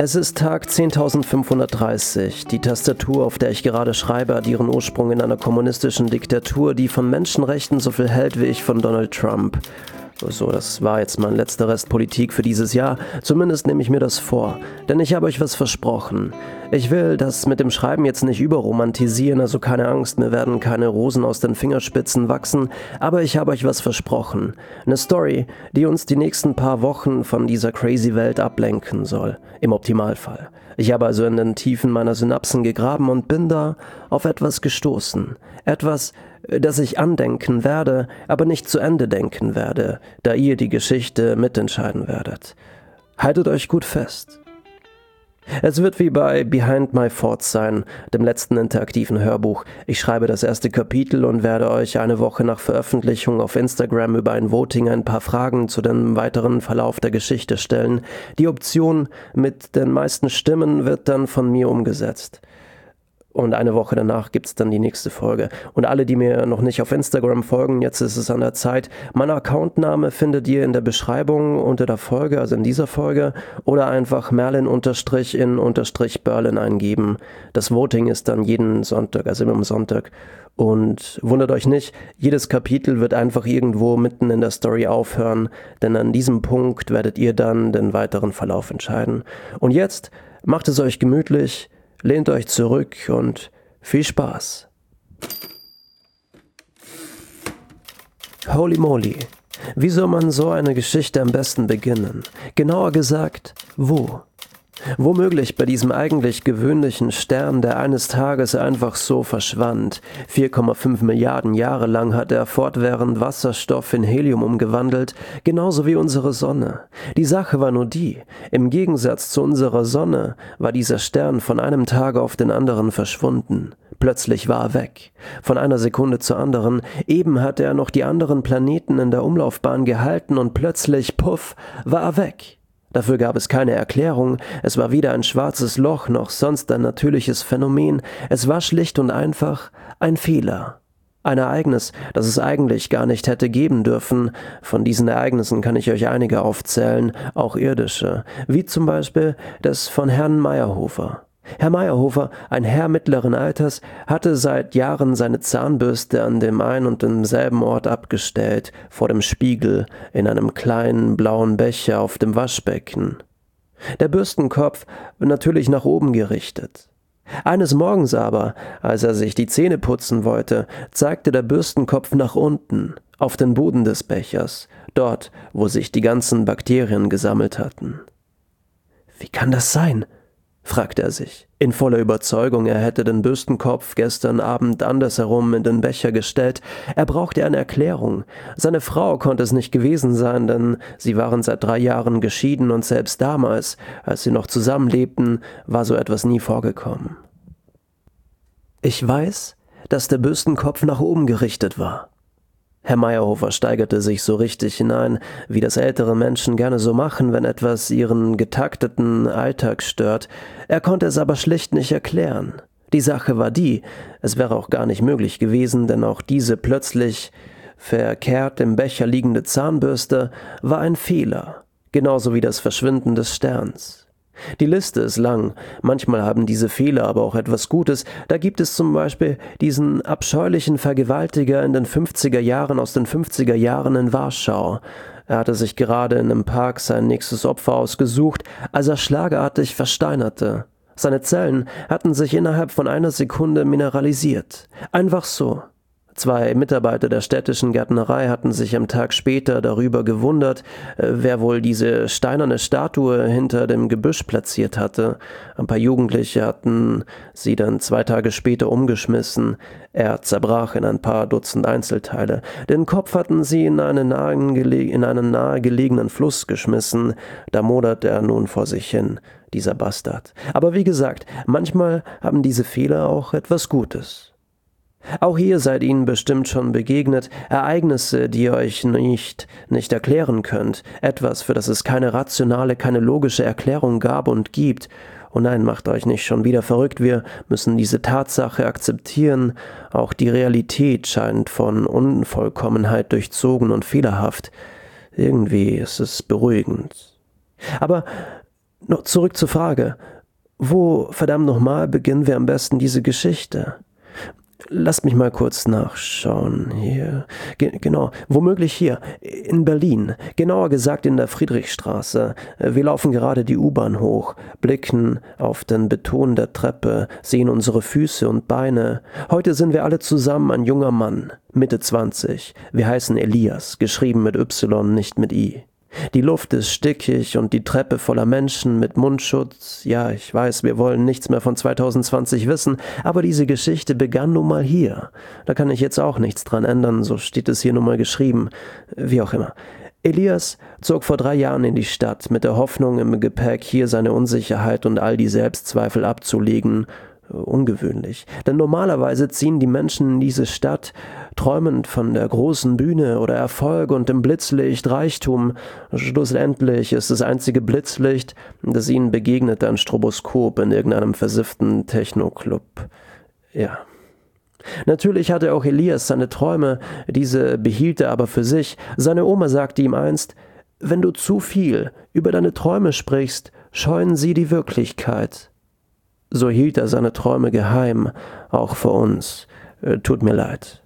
Es ist Tag 10.530. Die Tastatur, auf der ich gerade schreibe, hat ihren Ursprung in einer kommunistischen Diktatur, die von Menschenrechten so viel hält wie ich von Donald Trump. So, das war jetzt mein letzter Rest Politik für dieses Jahr. Zumindest nehme ich mir das vor. Denn ich habe euch was versprochen. Ich will das mit dem Schreiben jetzt nicht überromantisieren, also keine Angst, mir werden keine Rosen aus den Fingerspitzen wachsen, aber ich habe euch was versprochen. Eine Story, die uns die nächsten paar Wochen von dieser crazy Welt ablenken soll. Im Optimalfall. Ich habe also in den Tiefen meiner Synapsen gegraben und bin da auf etwas gestoßen. Etwas, das ich andenken werde, aber nicht zu Ende denken werde, da ihr die Geschichte mitentscheiden werdet. Haltet euch gut fest. Es wird wie bei Behind My Thoughts sein, dem letzten interaktiven Hörbuch. Ich schreibe das erste Kapitel und werde euch eine Woche nach Veröffentlichung auf Instagram über ein Voting ein paar Fragen zu dem weiteren Verlauf der Geschichte stellen. Die Option mit den meisten Stimmen wird dann von mir umgesetzt. Und eine Woche danach gibt's dann die nächste Folge. Und alle, die mir noch nicht auf Instagram folgen, jetzt ist es an der Zeit. Mein Accountname findet ihr in der Beschreibung unter der Folge, also in dieser Folge, oder einfach Merlin_in_Berlin eingeben. Das Voting ist dann jeden Sonntag, also immer am Sonntag. Und wundert euch nicht, jedes Kapitel wird einfach irgendwo mitten in der Story aufhören, denn an diesem Punkt werdet ihr dann den weiteren Verlauf entscheiden. Und jetzt macht es euch gemütlich, lehnt euch zurück und viel Spaß. Holy moly, wie soll man so eine Geschichte am besten beginnen? Genauer gesagt, wo? Womöglich bei diesem eigentlich gewöhnlichen Stern, der eines Tages einfach so verschwand. 4,5 Milliarden Jahre lang hat er fortwährend Wasserstoff in Helium umgewandelt, genauso wie unsere Sonne. Die Sache war nur die, im Gegensatz zu unserer Sonne war dieser Stern von einem Tage auf den anderen verschwunden. Plötzlich war er weg. Von einer Sekunde zur anderen. Eben hatte er noch die anderen Planeten in der Umlaufbahn gehalten und plötzlich, puff, war er weg. Dafür gab es keine Erklärung, es war weder ein schwarzes Loch noch sonst ein natürliches Phänomen, es war schlicht und einfach ein Fehler. Ein Ereignis, das es eigentlich gar nicht hätte geben dürfen. Von diesen Ereignissen kann ich euch einige aufzählen, auch irdische, wie zum Beispiel das von Herrn Meyerhofer. Herr Meyerhofer, ein Herr mittleren Alters, hatte seit Jahren seine Zahnbürste an dem ein und demselben Ort abgestellt, vor dem Spiegel, in einem kleinen blauen Becher auf dem Waschbecken. Der Bürstenkopf natürlich nach oben gerichtet. Eines Morgens aber, als er sich die Zähne putzen wollte, zeigte der Bürstenkopf nach unten, auf den Boden des Bechers, dort, wo sich die ganzen Bakterien gesammelt hatten. »Wie kann das sein?« fragte er sich, in voller Überzeugung, er hätte den Bürstenkopf gestern Abend andersherum in den Becher gestellt. Er brauchte eine Erklärung. Seine Frau konnte es nicht gewesen sein, denn sie waren seit 3 Jahren geschieden und selbst damals, als sie noch zusammenlebten, war so etwas nie vorgekommen. »Ich weiß, dass der Bürstenkopf nach oben gerichtet war.« Herr Meyerhofer steigerte sich so richtig hinein, wie das ältere Menschen gerne so machen, wenn etwas ihren getakteten Alltag stört. Er konnte es aber schlicht nicht erklären. Die Sache war die, es wäre auch gar nicht möglich gewesen, denn auch diese plötzlich verkehrt im Becher liegende Zahnbürste war ein Fehler, genauso wie das Verschwinden des Sterns. Die Liste ist lang, manchmal haben diese Fehler aber auch etwas Gutes. Da gibt es zum Beispiel diesen abscheulichen Vergewaltiger in den 50er Jahren aus den 50er Jahren in Warschau. Er hatte sich gerade in einem Park sein nächstes Opfer ausgesucht, als er schlagartig versteinerte. Seine Zellen hatten sich innerhalb von einer Sekunde mineralisiert. Einfach so. 2 Mitarbeiter der städtischen Gärtnerei hatten sich am Tag später darüber gewundert, wer wohl diese steinerne Statue hinter dem Gebüsch platziert hatte. Ein paar Jugendliche hatten sie dann 2 Tage später umgeschmissen. Er zerbrach in ein paar Dutzend Einzelteile. Den Kopf hatten sie in einen nahegelegenen Fluss geschmissen. Da modert er nun vor sich hin, dieser Bastard. Aber wie gesagt, manchmal haben diese Fehler auch etwas Gutes. Auch ihr seid ihnen bestimmt schon begegnet, Ereignisse, die ihr euch nicht erklären könnt, etwas, für das es keine rationale, keine logische Erklärung gab und gibt. Und nein, macht euch nicht schon wieder verrückt, wir müssen diese Tatsache akzeptieren, auch die Realität scheint von Unvollkommenheit durchzogen und fehlerhaft. Irgendwie ist es beruhigend. Aber Noch zurück zur Frage. Wo, verdammt nochmal, beginnen wir am besten diese Geschichte? Lasst mich mal kurz nachschauen. Hier. Genau, womöglich hier, in Berlin. Genauer gesagt in der Friedrichstraße. Wir laufen gerade die U-Bahn hoch, blicken auf den Beton der Treppe, sehen unsere Füße und Beine. Heute sind wir alle zusammen ein junger Mann, Mitte 20. Wir heißen Elias, geschrieben mit Y, nicht mit I. Die Luft ist stickig und die Treppe voller Menschen mit Mundschutz. Ja, ich weiß, wir wollen nichts mehr von 2020 wissen, aber diese Geschichte begann nun mal hier. Da kann ich jetzt auch nichts dran ändern, so steht es hier nun mal geschrieben. Wie auch immer. Elias zog vor 3 Jahren in die Stadt, mit der Hoffnung im Gepäck, hier seine Unsicherheit und all die Selbstzweifel abzulegen. Ungewöhnlich, denn normalerweise ziehen die Menschen in diese Stadt, träumend von der großen Bühne oder Erfolg und dem Blitzlicht Reichtum. Schlussendlich ist das einzige Blitzlicht, das ihnen begegnet, ein Stroboskop in irgendeinem versifften Techno-Club. Ja. Natürlich hatte auch Elias seine Träume, diese behielt er aber für sich. Seine Oma sagte ihm einst: »Wenn du zu viel über deine Träume sprichst, scheuen sie die Wirklichkeit.« So hielt er seine Träume geheim, auch vor uns. Tut mir leid.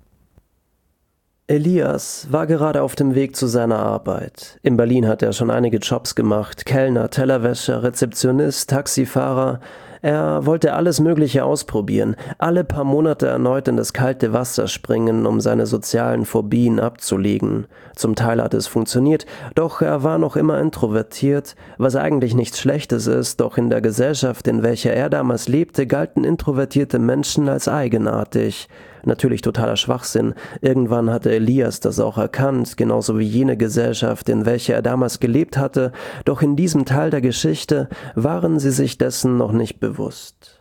Elias war gerade auf dem Weg zu seiner Arbeit. In Berlin hat er schon einige Jobs gemacht: Kellner, Tellerwäscher, Rezeptionist, Taxifahrer. Er wollte alles Mögliche ausprobieren, alle paar Monate erneut in das kalte Wasser springen, um seine sozialen Phobien abzulegen. Zum Teil hat es funktioniert, doch er war noch immer introvertiert, was eigentlich nichts Schlechtes ist, doch in der Gesellschaft, in welcher er damals lebte, galten introvertierte Menschen als eigenartig. Natürlich totaler Schwachsinn. Irgendwann hatte Elias das auch erkannt, genauso wie jene Gesellschaft, in welcher er damals gelebt hatte, doch in diesem Teil der Geschichte waren sie sich dessen noch nicht bewusst.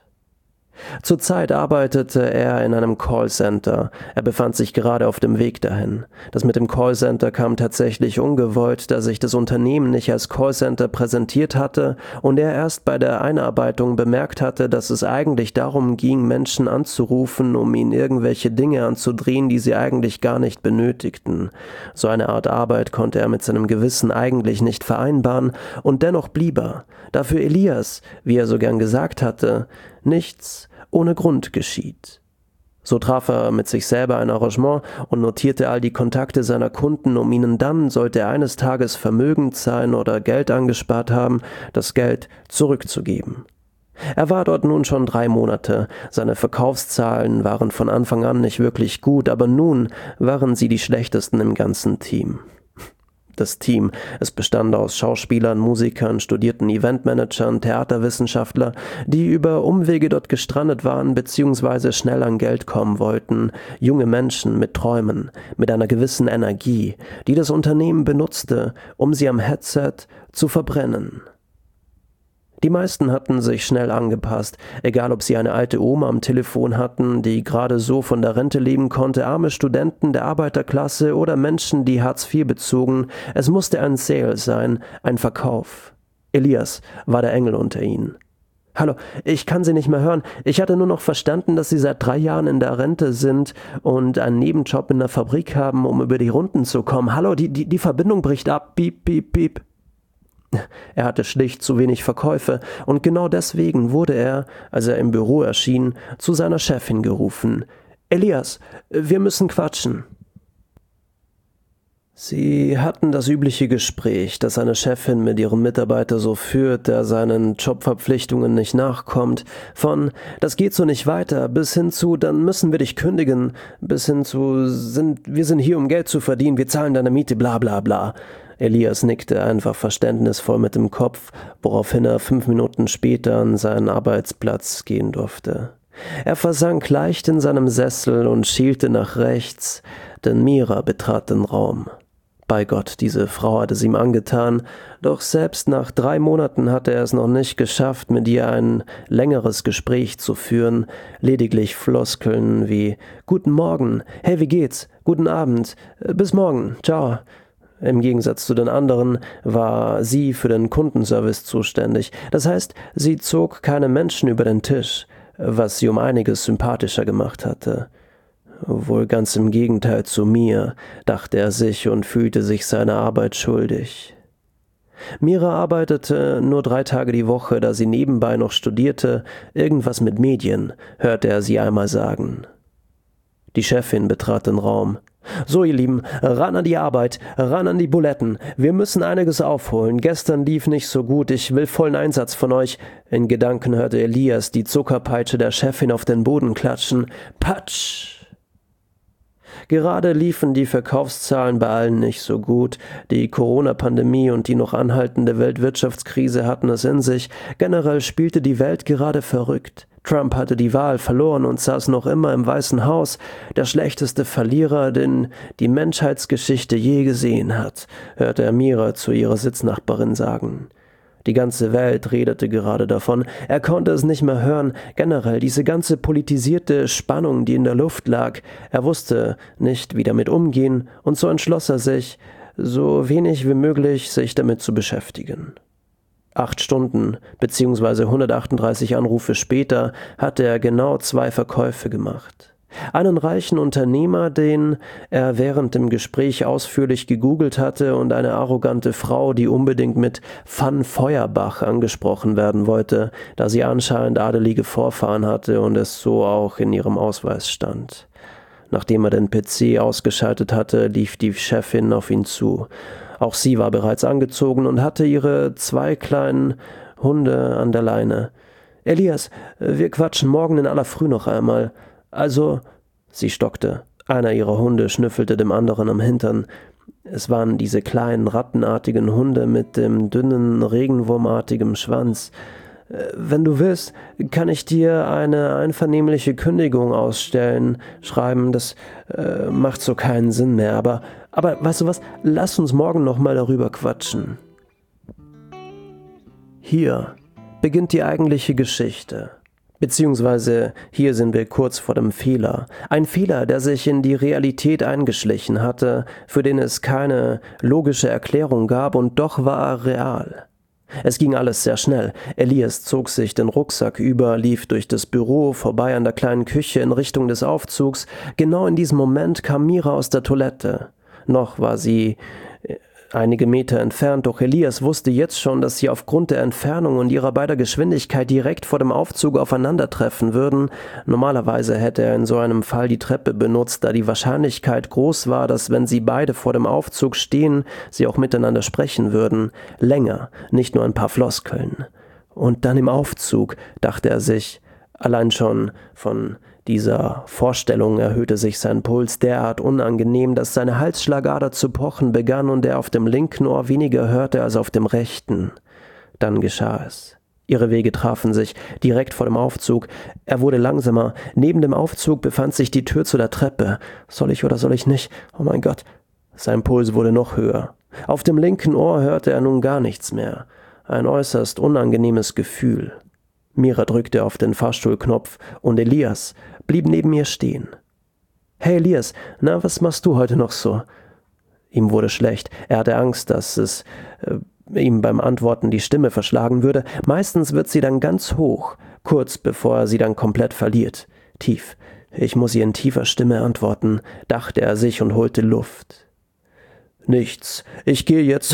Zurzeit arbeitete er in einem Callcenter. Er befand sich gerade auf dem Weg dahin. Das mit dem Callcenter kam tatsächlich ungewollt, da sich das Unternehmen nicht als Callcenter präsentiert hatte und er erst bei der Einarbeitung bemerkt hatte, dass es eigentlich darum ging, Menschen anzurufen, um ihnen irgendwelche Dinge anzudrehen, die sie eigentlich gar nicht benötigten. So eine Art Arbeit konnte er mit seinem Gewissen eigentlich nicht vereinbaren und dennoch blieb er. Dafür Elias, wie er so gern gesagt hatte, nichts ohne Grund geschieht. So traf er mit sich selber ein Arrangement und notierte all die Kontakte seiner Kunden, um ihnen dann, sollte er eines Tages vermögend sein oder Geld angespart haben, das Geld zurückzugeben. Er war dort nun schon 3 Monate. Seine Verkaufszahlen waren von Anfang an nicht wirklich gut, aber nun waren sie die schlechtesten im ganzen Team. Das Team, es bestand aus Schauspielern, Musikern, studierten Eventmanagern, Theaterwissenschaftler, die über Umwege dort gestrandet waren bzw. schnell an Geld kommen wollten, junge Menschen mit Träumen, mit einer gewissen Energie, die das Unternehmen benutzte, um sie am Headset zu verbrennen. Die meisten hatten sich schnell angepasst, egal ob sie eine alte Oma am Telefon hatten, die gerade so von der Rente leben konnte, arme Studenten der Arbeiterklasse oder Menschen, die Hartz IV bezogen. Es musste ein Sale sein, ein Verkauf. Elias war der Engel unter ihnen. »Hallo, ich kann Sie nicht mehr hören. Ich hatte nur noch verstanden, dass Sie seit 3 Jahren in der Rente sind und einen Nebenjob in der Fabrik haben, um über die Runden zu kommen. Hallo, die Verbindung bricht ab. Piep, piep, piep.« Er hatte schlicht zu wenig Verkäufe und genau deswegen wurde er, als er im Büro erschien, zu seiner Chefin gerufen. »Elias, wir müssen quatschen.« Sie hatten das übliche Gespräch, das eine Chefin mit ihrem Mitarbeiter so führt, der seinen Jobverpflichtungen nicht nachkommt, von »das geht so nicht weiter« bis hin zu »dann müssen wir dich kündigen«, bis hin zu »wir sind hier, um Geld zu verdienen, wir zahlen deine Miete, bla bla bla«. Elias nickte einfach verständnisvoll mit dem Kopf, woraufhin er 5 Minuten später an seinen Arbeitsplatz gehen durfte. Er versank leicht in seinem Sessel und schielte nach rechts, denn Mira betrat den Raum. Bei Gott, diese Frau hatte es ihm angetan, doch selbst nach 3 Monaten hatte er es noch nicht geschafft, mit ihr ein längeres Gespräch zu führen, lediglich Floskeln wie »Guten Morgen, hey, wie geht's? Guten Abend, bis morgen, ciao«. Im Gegensatz zu den anderen war sie für den Kundenservice zuständig. Das heißt, sie zog keine Menschen über den Tisch, was sie um einiges sympathischer gemacht hatte. Wohl ganz im Gegenteil zu mir, dachte er sich und fühlte sich seiner Arbeit schuldig. Mira arbeitete nur 3 Tage die Woche, da sie nebenbei noch studierte, irgendwas mit Medien, hörte er sie einmal sagen. Die Chefin betrat den Raum. »So, ihr Lieben, ran an die Arbeit, ran an die Buletten. Wir müssen einiges aufholen. Gestern lief nicht so gut, ich will vollen Einsatz von euch.« In Gedanken hörte Elias die Zuckerpeitsche der Chefin auf den Boden klatschen. Patsch! Gerade liefen die Verkaufszahlen bei allen nicht so gut. Die Corona-Pandemie und die noch anhaltende Weltwirtschaftskrise hatten es in sich. Generell spielte die Welt gerade verrückt. Trump hatte die Wahl verloren und saß noch immer im Weißen Haus, der schlechteste Verlierer, den die Menschheitsgeschichte je gesehen hat, hörte er Mira zu ihrer Sitznachbarin sagen. Die ganze Welt redete gerade davon, er konnte es nicht mehr hören, generell diese ganze politisierte Spannung, die in der Luft lag, er wusste nicht, wie damit umgehen, und so entschloss er sich, so wenig wie möglich sich damit zu beschäftigen. 8 Stunden bzw. 138 Anrufe später hatte er genau 2 Verkäufe gemacht. Einen reichen Unternehmer, den er während dem Gespräch ausführlich gegoogelt hatte, und eine arrogante Frau, die unbedingt mit Van Feuerbach angesprochen werden wollte, da sie anscheinend adelige Vorfahren hatte und es so auch in ihrem Ausweis stand. Nachdem er den PC ausgeschaltet hatte, lief die Chefin auf ihn zu. Auch sie war bereits angezogen und hatte ihre 2 kleinen Hunde an der Leine. »Elias, wir quatschen morgen in aller Früh noch einmal. Also«, sie stockte. Einer ihrer Hunde schnüffelte dem anderen am Hintern. Es waren diese kleinen, rattenartigen Hunde mit dem dünnen, regenwurmartigen Schwanz. »Wenn du willst, kann ich dir eine einvernehmliche Kündigung ausstellen, schreiben, das macht so keinen Sinn mehr, aber weißt du was, lass uns morgen nochmal darüber quatschen.« Hier beginnt die eigentliche Geschichte. Beziehungsweise hier sind wir kurz vor dem Fehler. Ein Fehler, der sich in die Realität eingeschlichen hatte, für den es keine logische Erklärung gab, und doch war er real. Es ging alles sehr schnell. Elias zog sich den Rucksack über, lief durch das Büro, vorbei an der kleinen Küche in Richtung des Aufzugs. Genau in diesem Moment kam Mira aus der Toilette. Noch war sie einige Meter entfernt, doch Elias wusste jetzt schon, dass sie aufgrund der Entfernung und ihrer beider Geschwindigkeit direkt vor dem Aufzug aufeinandertreffen würden. Normalerweise hätte er in so einem Fall die Treppe benutzt, da die Wahrscheinlichkeit groß war, dass, wenn sie beide vor dem Aufzug stehen, sie auch miteinander sprechen würden. Länger, nicht nur ein paar Floskeln. Und dann im Aufzug, dachte er sich. Allein schon von dieser Vorstellung erhöhte sich sein Puls derart unangenehm, dass seine Halsschlagader zu pochen begann und er auf dem linken Ohr weniger hörte als auf dem rechten. Dann geschah es. Ihre Wege trafen sich, direkt vor dem Aufzug. Er wurde langsamer. Neben dem Aufzug befand sich die Tür zu der Treppe. Soll ich oder soll ich nicht? Oh mein Gott. Sein Puls wurde noch höher. Auf dem linken Ohr hörte er nun gar nichts mehr. Ein äußerst unangenehmes Gefühl. Mira drückte auf den Fahrstuhlknopf und Elias blieb neben ihr stehen. »Hey Elias, na, was machst du heute noch so?« Ihm wurde schlecht. Er hatte Angst, dass es ihm beim Antworten die Stimme verschlagen würde. Meistens wird sie dann ganz hoch, kurz bevor er sie dann komplett verliert. Tief. Ich muss ihr in tiefer Stimme antworten, dachte er sich und holte Luft. »Nichts. Ich gehe jetzt...«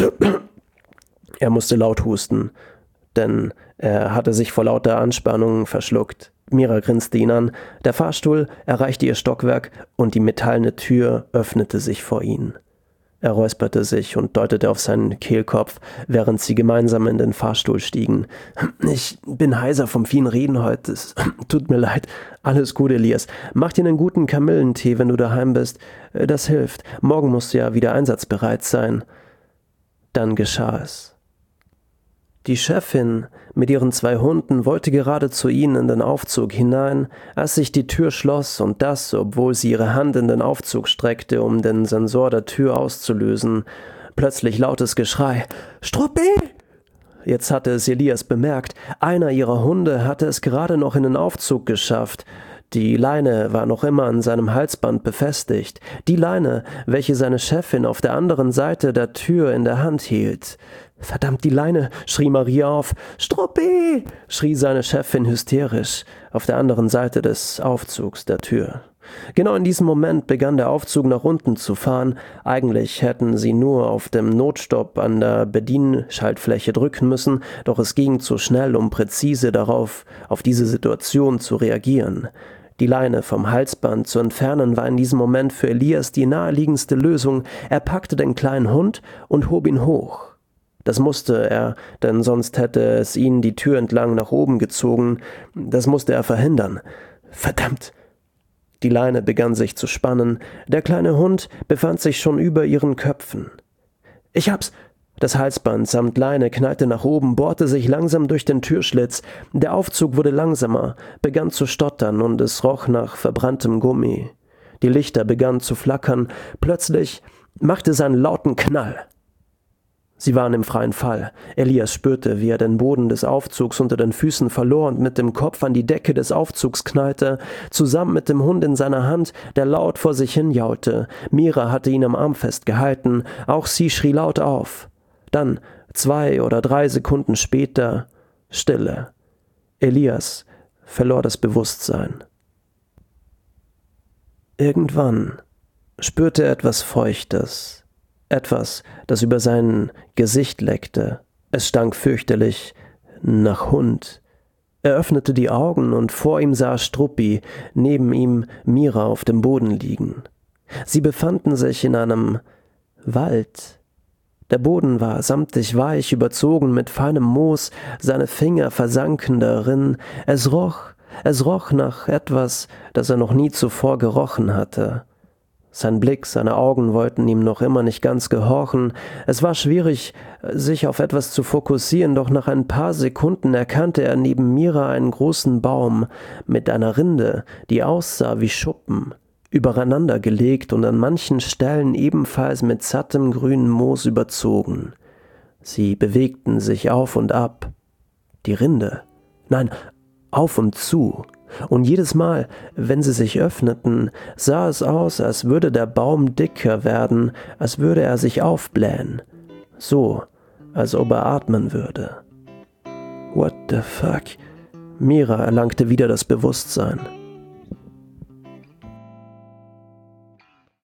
Er musste laut husten, denn er hatte sich vor lauter Anspannung verschluckt. Mira grinste ihn an. Der Fahrstuhl erreichte ihr Stockwerk und die metallene Tür öffnete sich vor ihnen. Er räusperte sich und deutete auf seinen Kehlkopf, während sie gemeinsam in den Fahrstuhl stiegen. »Ich bin heiser vom vielen Reden heute. Es tut mir leid. Alles gut, Elias. Mach dir einen guten Kamillentee, wenn du daheim bist. Das hilft. Morgen musst du ja wieder einsatzbereit sein.« Dann geschah es. Die Chefin mit ihren 2 Hunden wollte gerade zu ihnen in den Aufzug hinein, als sich die Tür schloss, und das, obwohl sie ihre Hand in den Aufzug streckte, um den Sensor der Tür auszulösen. Plötzlich lautes Geschrei. »Struppi!« Jetzt hatte es Elias bemerkt. Einer ihrer Hunde hatte es gerade noch in den Aufzug geschafft. Die Leine war noch immer an seinem Halsband befestigt. Die Leine, welche seine Chefin auf der anderen Seite der Tür in der Hand hielt. »Verdammt, die Leine«, schrie Maria auf. »Struppi«, schrie seine Chefin hysterisch, auf der anderen Seite des Aufzugs der Tür. Genau in diesem Moment begann der Aufzug nach unten zu fahren. Eigentlich hätten sie nur auf dem Notstopp an der Bedienschaltfläche drücken müssen, doch es ging zu schnell, um präzise auf diese Situation zu reagieren. Die Leine vom Halsband zu entfernen war in diesem Moment für Elias die naheliegendste Lösung. Er packte den kleinen Hund und hob ihn hoch. Das musste er, denn sonst hätte es ihn die Tür entlang nach oben gezogen. Das musste er verhindern. Verdammt! Die Leine begann sich zu spannen. Der kleine Hund befand sich schon über ihren Köpfen. »Ich hab's!« Das Halsband samt Leine knallte nach oben, bohrte sich langsam durch den Türschlitz. Der Aufzug wurde langsamer, begann zu stottern und es roch nach verbranntem Gummi. Die Lichter begannen zu flackern. Plötzlich machte es einen lauten Knall. Sie waren im freien Fall. Elias spürte, wie er den Boden des Aufzugs unter den Füßen verlor und mit dem Kopf an die Decke des Aufzugs knallte, zusammen mit dem Hund in seiner Hand, der laut vor sich hin jaulte. Mira hatte ihn am Arm festgehalten, auch sie schrie laut auf. Dann, 2 oder 3 Sekunden später, Stille. Elias verlor das Bewusstsein. Irgendwann spürte er etwas Feuchtes. Etwas, das über sein Gesicht leckte. Es stank fürchterlich nach Hund. Er öffnete die Augen und vor ihm sah Struppi, neben ihm Mira auf dem Boden liegen. Sie befanden sich in einem Wald. Der Boden war samtig weich, überzogen mit feinem Moos, seine Finger versanken darin. Es roch nach etwas, das er noch nie zuvor gerochen hatte. Sein Blick, seine Augen wollten ihm noch immer nicht ganz gehorchen. Es war schwierig, sich auf etwas zu fokussieren, doch nach ein paar Sekunden erkannte er neben Mira einen großen Baum mit einer Rinde, die aussah wie Schuppen, übereinander gelegt und an manchen Stellen ebenfalls mit sattem grünem Moos überzogen. Sie bewegten sich auf und ab. Die Rinde? Nein, auf und zu. Und jedes Mal, wenn sie sich öffneten, sah es aus, als würde der Baum dicker werden, als würde er sich aufblähen. So, als ob er atmen würde. What the fuck? Mira erlangte wieder das Bewusstsein.